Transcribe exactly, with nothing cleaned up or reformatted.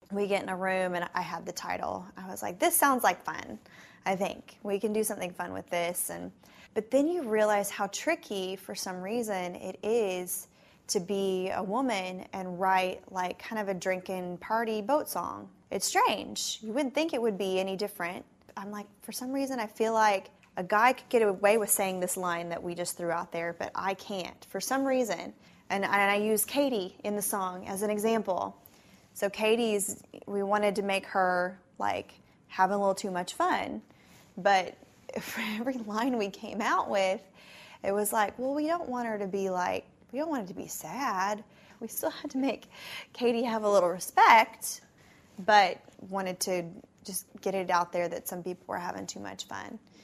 we get in a room and I had the title. I was like, this sounds like fun. I think we can do something fun with this. And but then you realize how tricky, for some reason, it is to be a woman and write like kind of a drinking party boat song. It's strange. You wouldn't think it would be any different. I'm like, for some reason, I feel like a guy could get away with saying this line that we just threw out there, but I can't for some reason. And, and I use Katie in the song as an example. So Katie's, we wanted to make her like having a little too much fun, but for every line we came out with, it was like, well, we don't want her to be like, we don't want it to be sad. We still had to make Katie have a little respect, but wanted to just get it out there that some people were having too much fun.